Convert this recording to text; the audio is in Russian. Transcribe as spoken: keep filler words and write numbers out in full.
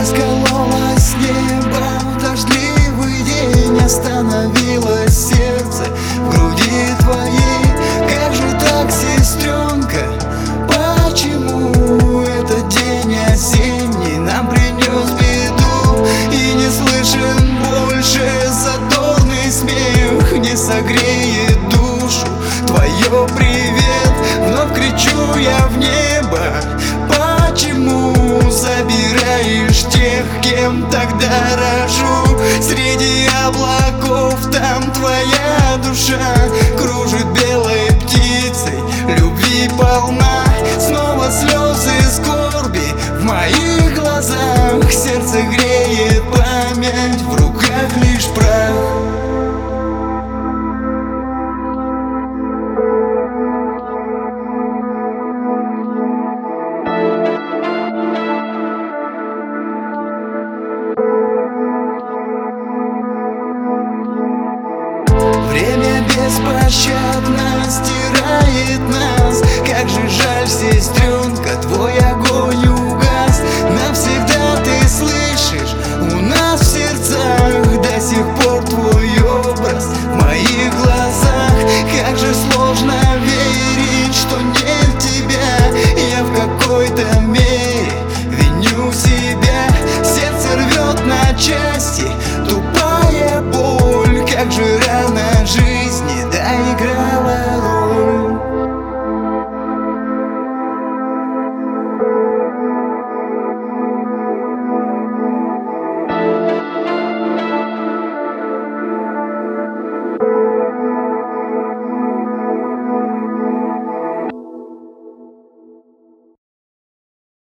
Раскололось небо в дождливый день, остановилось сердце в груди твоей. Как же так, сестренка, почему этот день осенний нам принес беду? И не слышен больше задорный смех, не согреет душу твое привет. Вновь кричу я в небо: почему забираешь тех, кем так дорожу? Среди облаков там твоя душа кружит белой птицей, любви полна. Снова слезы скорби в моих глазах, сердце греет.